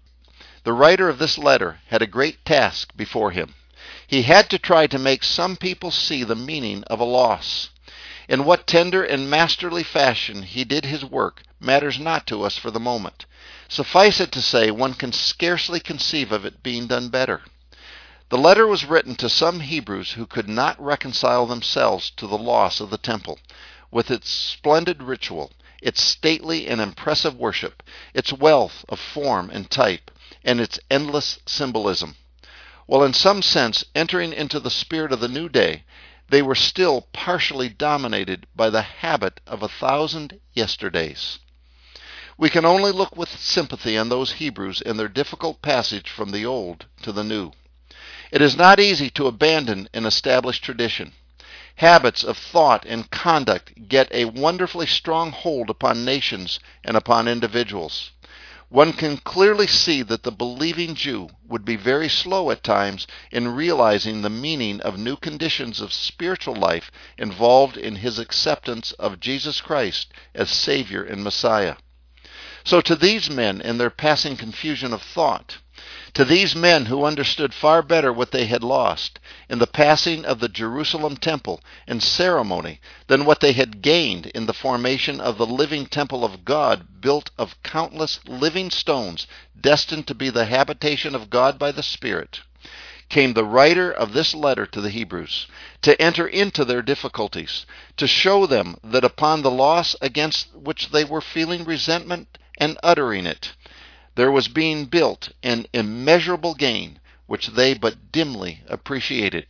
Speaker 1: The writer of this letter had a great task before him. He had to try to make some people see the meaning of a loss. In what tender and masterly fashion he did his work matters not to us for the moment. Suffice it to say, one can scarcely conceive of it being done better. The letter was written to some Hebrews who could not reconcile themselves to the loss of the temple, with its splendid ritual, its stately and impressive worship, its wealth of form and type, and its endless symbolism. While in some sense entering into the spirit of the new day, they were still partially dominated by the habit of 1,000 yesterdays. We can only look with sympathy on those Hebrews in their difficult passage from the old to the new. It is not easy to abandon an established tradition. Habits of thought and conduct get a wonderfully strong hold upon nations and upon individuals. One can clearly see that the believing Jew would be very slow at times in realizing the meaning of new conditions of spiritual life involved in his acceptance of Jesus Christ as Savior and Messiah. So to these men in their passing confusion of thought, to these men who understood far better what they had lost in the passing of the Jerusalem temple and ceremony than what they had gained in the formation of the living temple of God built of countless living stones destined to be the habitation of God by the Spirit, came the writer of this letter to the Hebrews, to enter into their difficulties, to show them that upon the loss against which they were feeling resentment and uttering it, there was being built an immeasurable gain, which they but dimly appreciated.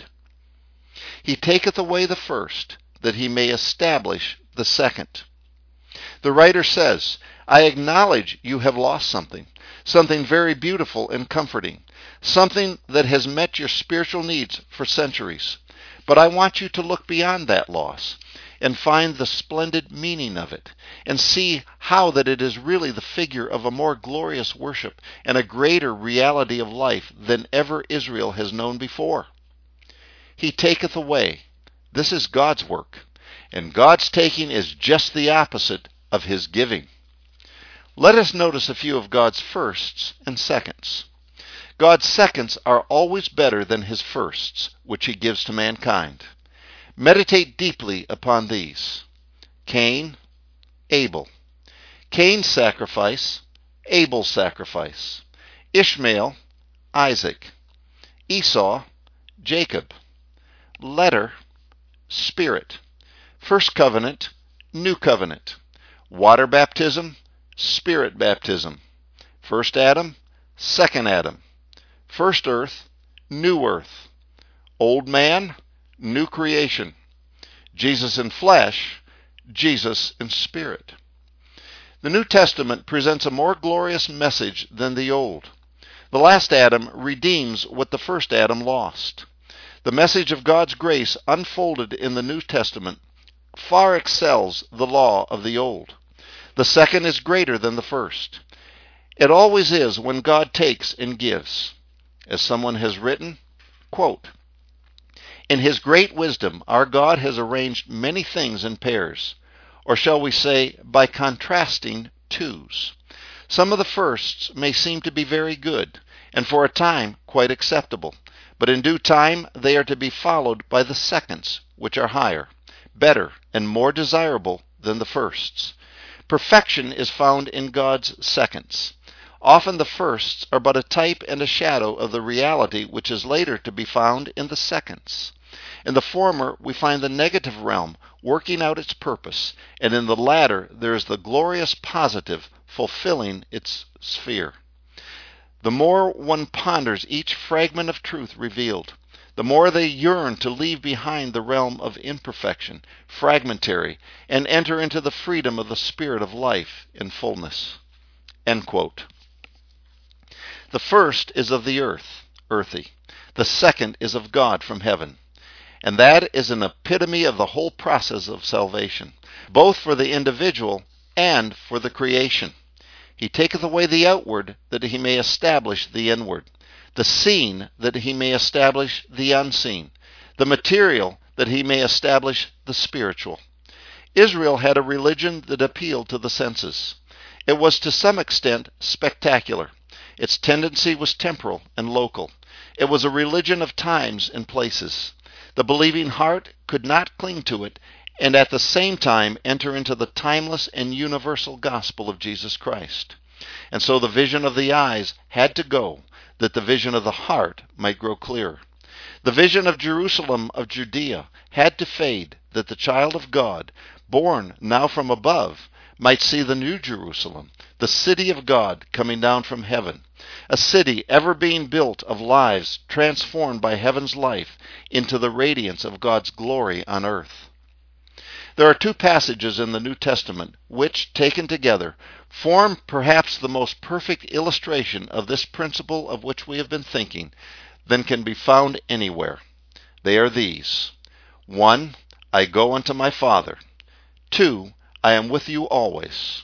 Speaker 1: He taketh away the first, that he may establish the second. The writer says, I acknowledge you have lost something very beautiful and comforting, something that has met your spiritual needs for centuries. But I want you to look beyond that loss and find the splendid meaning of it, and see how that it is really the figure of a more glorious worship and a greater reality of life than ever Israel has known before. He taketh away. This is God's work, and God's taking is just the opposite of his giving. Let us notice a few of God's firsts and seconds. God's seconds are always better than his firsts, which he gives to mankind. Meditate deeply upon these. Cain, Abel. Cain's sacrifice, Abel's sacrifice. Ishmael, Isaac. Esau, Jacob. Letter, Spirit. First covenant, new covenant. Water baptism, Spirit baptism. First Adam, second Adam. First earth, new earth. Old man, new creation. Jesus in flesh, Jesus in spirit. The New Testament presents a more glorious message than the Old. The last Adam redeems what the first Adam lost. The message of God's grace unfolded in the New Testament far excels the law of the Old. The second is greater than the first. It always is when God takes and gives. As someone has written, quote, in his great wisdom, our God has arranged many things in pairs, or shall we say, by contrasting twos. Some of the firsts may seem to be very good, and for a time quite acceptable, but in due time they are to be followed by the seconds, which are higher, better, and more desirable than the firsts. Perfection is found in God's seconds. Often the firsts are but a type and a shadow of the reality which is later to be found in the seconds. In the former we find the negative realm working out its purpose, and in the latter there is the glorious positive fulfilling its sphere. The more one ponders each fragment of truth revealed, the more they yearn to leave behind the realm of imperfection, fragmentary, and enter into the freedom of the spirit of life in fullness. End quote. The first is of the earth, earthy. The second is of God from heaven. And that is an epitome of the whole process of salvation, both for the individual and for the creation. He taketh away the outward, that he may establish the inward, the seen, that he may establish the unseen, the material, that he may establish the spiritual. Israel had a religion that appealed to the senses. It was to some extent spectacular. Its tendency was temporal and local. It was a religion of times and places. The believing heart could not cling to it and at the same time enter into the timeless and universal gospel of Jesus Christ. And so the vision of the eyes had to go, that the vision of the heart might grow clearer. The vision of Jerusalem of Judea had to fade, that the child of God, born now from above, might see the new Jerusalem, the city of God coming down from heaven, a city ever being built of lives transformed by heaven's life into the radiance of God's glory on earth. There are two passages in the New Testament which, taken together, form perhaps the most perfect illustration of this principle of which we have been thinking than can be found anywhere. They are these. 1. I go unto my Father. 2. I am with you always.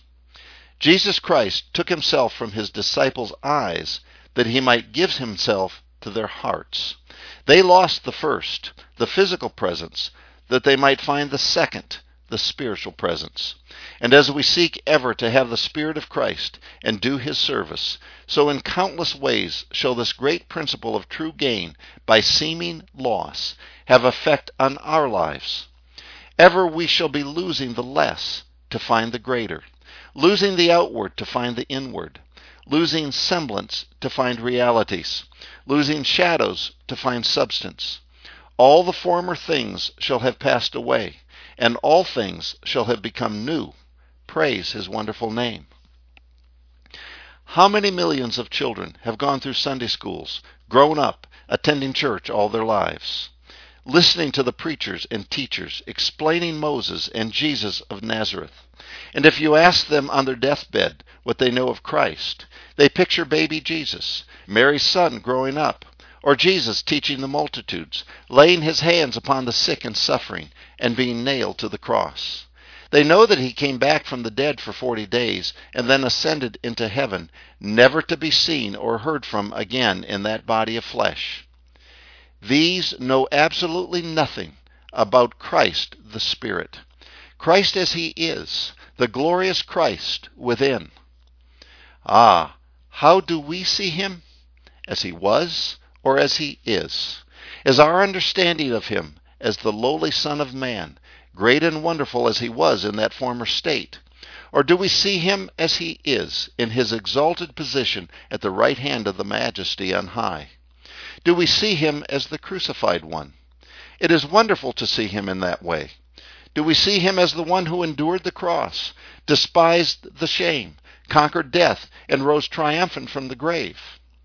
Speaker 1: Jesus Christ took himself from his disciples' eyes that he might give himself to their hearts. They lost the first, the physical presence, that they might find the second, the spiritual presence. And as we seek ever to have the Spirit of Christ and do his service, so in countless ways shall this great principle of true gain by seeming loss have effect on our lives. Ever we shall be losing the less to find the greater, losing the outward to find the inward, losing semblance to find realities, losing shadows to find substance. All the former things shall have passed away, and all things shall have become new. Praise his wonderful name. How many millions of children have gone through Sunday schools, grown up, attending church all their lives, listening to the preachers and teachers explaining Moses and Jesus of Nazareth. And if you ask them on their deathbed what they know of Christ, they picture baby Jesus, Mary's son growing up, or Jesus teaching the multitudes, laying his hands upon the sick and suffering, and being nailed to the cross. They know that he came back from the dead for 40 days and then ascended into heaven, never to be seen or heard from again in that body of flesh. These know absolutely nothing about Christ the Spirit. Christ as he is, the glorious Christ within. Ah, how do we see him? As he was or as he is? Is our understanding of him as the lowly Son of Man, great and wonderful as he was in that former state? Or do we see him as he is, in his exalted position at the right hand of the Majesty on high? Do we see him as the crucified one? It is wonderful to see him in that way. Do we see him as the one who endured the cross, despised the shame, conquered death, and rose triumphant from the grave?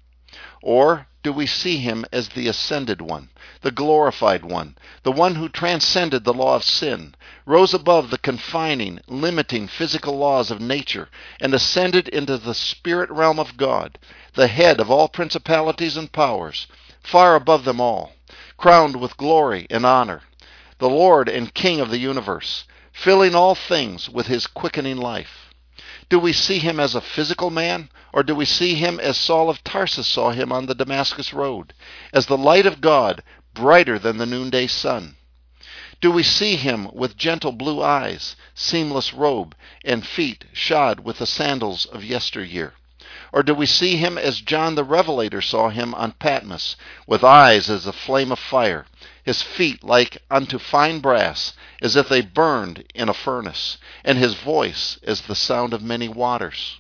Speaker 1: Or do we see him as the ascended one, the glorified one, the one who transcended the law of sin, rose above the confining, limiting physical laws of nature, and ascended into the spirit realm of God, the head of all principalities and powers, far above them all, crowned with glory and honor, the Lord and King of the universe, filling all things with his quickening life? Do we see him as a physical man, or do we see him as Saul of Tarsus saw him on the Damascus road, as the light of God, brighter than the noonday sun? Do we see him with gentle blue eyes, seamless robe, and feet shod with the sandals of yesteryear? Or do we see him as John the Revelator saw him on Patmos, with eyes as a flame of fire, his feet like unto fine brass, as if they burned in a furnace, and his voice as the sound of many waters?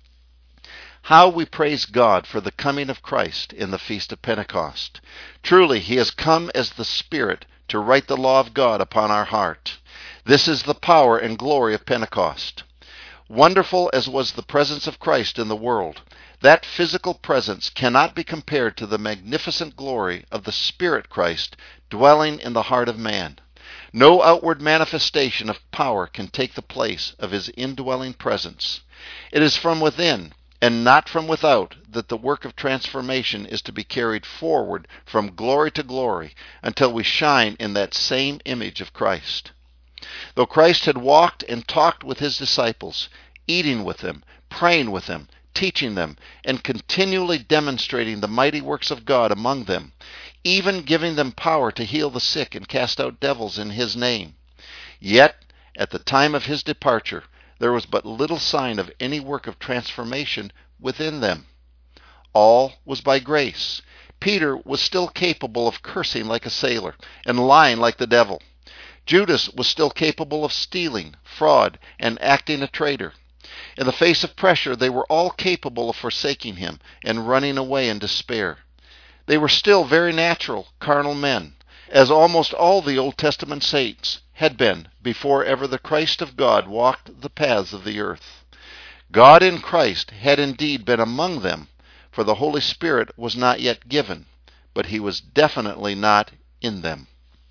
Speaker 1: How we praise God for the coming of Christ in the Feast of Pentecost. Truly, he has come as the Spirit to write the law of God upon our heart. This is the power and glory of Pentecost. Wonderful as was the presence of Christ in the world, that physical presence cannot be compared to the magnificent glory of the Spirit Christ dwelling in the heart of man. No outward manifestation of power can take the place of his indwelling presence. It is from within, and not from without, that the work of transformation is to be carried forward from glory to glory until we shine in that same image of Christ. Though Christ had walked and talked with his disciples, eating with them, praying with them, teaching them, and continually demonstrating the mighty works of God among them, even giving them power to heal the sick and cast out devils in his name, yet at the time of his departure there was but little sign of any work of transformation within them. All was by grace. Peter was still capable of cursing like a sailor and lying like the devil. Judas was still capable of stealing, fraud, and acting a traitor. In the face of pressure, they were all capable of forsaking him and running away in despair. They were still very natural, carnal men, as almost all the Old Testament saints had been before ever the Christ of God walked the paths of the earth. God in Christ had indeed been among them, for the Holy Spirit was not yet given, but he was definitely not in them.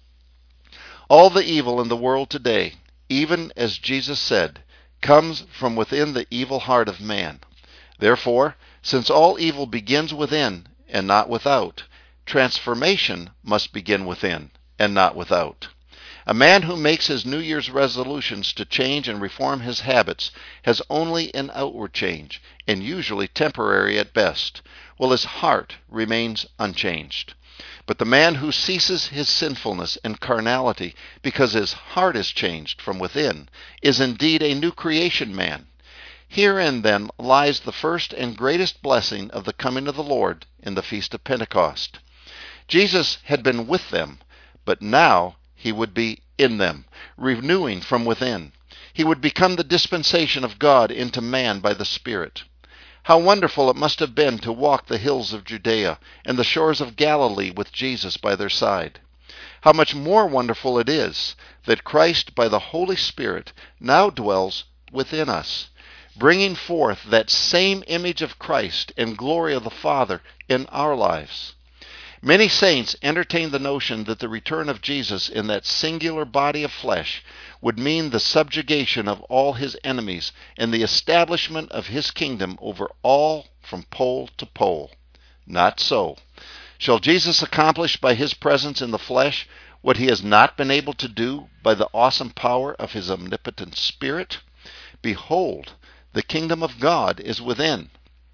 Speaker 1: All the evil in the world today, even as Jesus said, comes from within the evil heart of man. Therefore, since all evil begins within and not without, transformation must begin within and not without. A man who makes his New Year's resolutions to change and reform his habits has only an outward change, and usually temporary at best, while his heart remains unchanged. But the man who ceases his sinfulness and carnality because his heart is changed from within is indeed a new creation man. Herein then lies the first and greatest blessing of the coming of the Lord in the Feast of Pentecost. Jesus had been with them, but now he would be in them, renewing from within. He would become the dispensation of God into man by the Spirit. How wonderful it must have been to walk the hills of Judea and the shores of Galilee with Jesus by their side. How much more wonderful it is that Christ by the Holy Spirit now dwells within us, bringing forth that same image of Christ and glory of the Father in our lives. Many saints entertain the notion that the return of Jesus in that singular body of flesh would mean the subjugation of all his enemies and the establishment of his kingdom over all from pole to pole. Not so. Shall Jesus accomplish by his presence in the flesh what he has not been able to do by the awesome power of his omnipotent Spirit? Behold, the kingdom of God is within.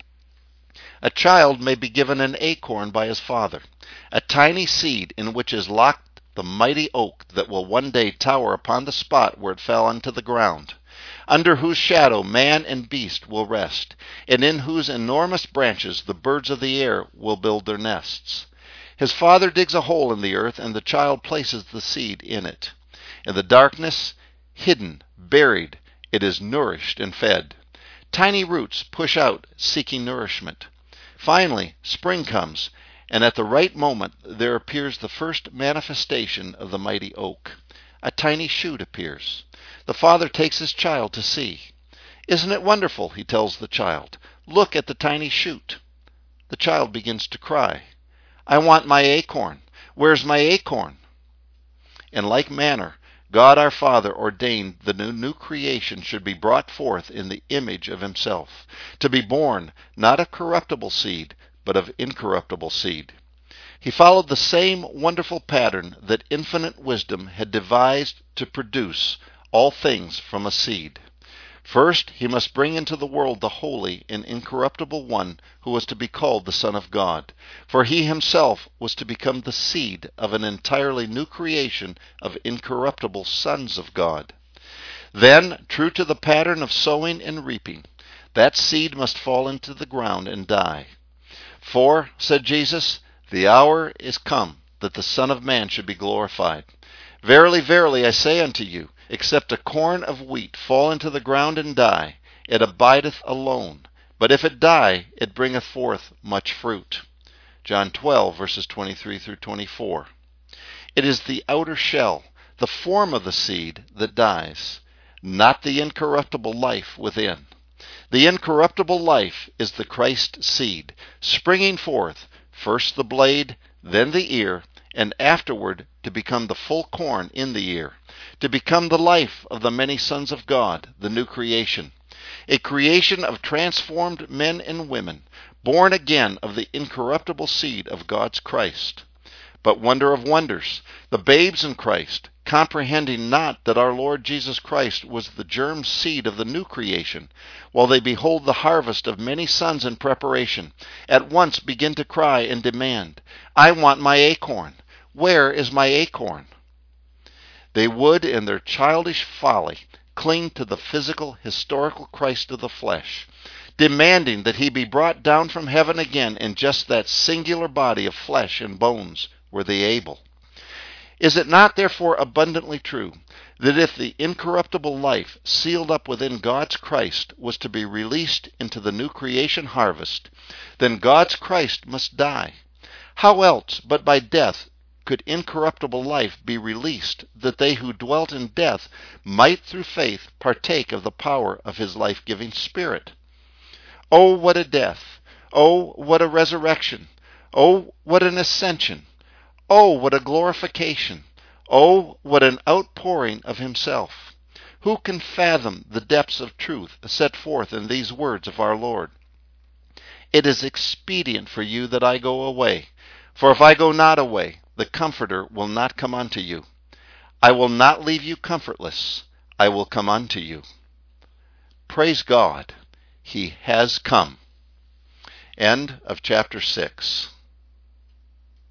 Speaker 1: A child may be given an acorn by his father, a tiny seed in which is locked the mighty oak that will one day tower upon the spot where it fell unto the ground, under whose shadow man and beast will rest, and in whose enormous branches the birds of the air will build their nests. His father digs a hole in the earth, and the child places the seed in it. In the darkness, hidden, buried, it is nourished and fed. Tiny roots push out, seeking nourishment. Finally, spring comes, and at the right moment there appears the first manifestation of the mighty oak. A tiny shoot appears. The father takes his child to see. "Isn't it wonderful?" he tells the child. "Look at the tiny shoot." The child begins to cry. "I want my acorn. Where's my acorn?" In like manner, God our Father ordained the new creation should be brought forth in the image of himself, to be born not of corruptible seed, but of incorruptible seed. He followed the same wonderful pattern that infinite wisdom had devised to produce all things from a seed. First, he must bring into the world the holy and incorruptible one who was to be called the Son of God, for he himself was to become the seed of an entirely new creation of incorruptible sons of God. Then, true to the pattern of sowing and reaping, that seed must fall into the ground and die. "For," said Jesus, "the hour is come that the Son of Man should be glorified. Verily, verily, I say unto you, except a corn of wheat fall into the ground and die, it abideth alone. But if it die, it bringeth forth much fruit." John 12, verses 23 through 24. It is the outer shell, the form of the seed, that dies, not the incorruptible life within. The incorruptible life is the Christ seed, springing forth, first the blade, then the ear, and afterward to become the full corn in the ear, to become the life of the many sons of God, the new creation, a creation of transformed men and women, born again of the incorruptible seed of God's Christ. But wonder of wonders, the babes in Christ, comprehending not that our Lord Jesus Christ was the germ seed of the new creation, while they behold the harvest of many sons in preparation, at once begin to cry and demand, "I want my acorn. Where is my acorn?" They would, in their childish folly, cling to the physical, historical Christ of the flesh, demanding that he be brought down from heaven again in just that singular body of flesh and bones, were they able. Is it not therefore abundantly true that if the incorruptible life sealed up within God's Christ was to be released into the new creation harvest, then God's Christ must die? How else but by death could incorruptible life be released, that they who dwelt in death might through faith partake of the power of his life-giving Spirit? Oh, what a death! Oh, what a resurrection! Oh, what an ascension! Oh, what a glorification! Oh, what an outpouring of himself! Who can fathom the depths of truth set forth in these words of our Lord? "It is expedient for you that I go away. For if I go not away, the Comforter will not come unto you. I will not leave you comfortless. I will come unto you." Praise God, he has come. End of chapter 6.